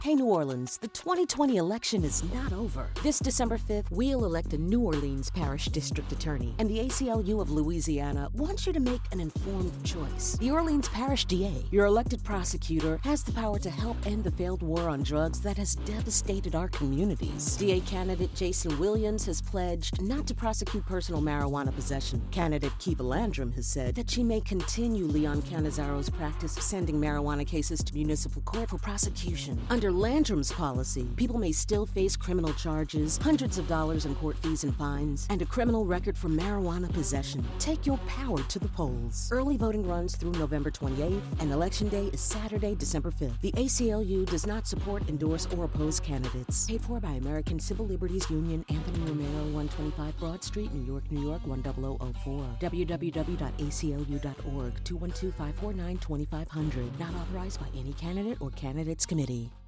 Hey, New Orleans, the 2020 election is not over. This December 5th, we'll elect a New Orleans Parish District Attorney, and the ACLU of Louisiana wants you to make an informed choice. The Orleans Parish DA, your elected prosecutor, has the power to help end the failed war on drugs that has devastated our communities. DA candidate Jason Williams has pledged not to prosecute personal marijuana possession. Candidate Kiva Landrum has said that she may continue Leon Canizaro's practice of sending marijuana cases to municipal court for prosecution. Under Landrum's policy, people may still face criminal charges, hundreds of dollars in court fees and fines, and a criminal record for marijuana possession. Take your power to the polls. Early voting runs through November 28th, and Election Day is Saturday, December 5th. The ACLU does not support, endorse, or oppose candidates. Paid for by American Civil Liberties Union, Anthony Romero, 125 Broad Street, New York, New York, 10004. www.aclu.org, 212-549-2500. Not authorized by any candidate or candidates committee.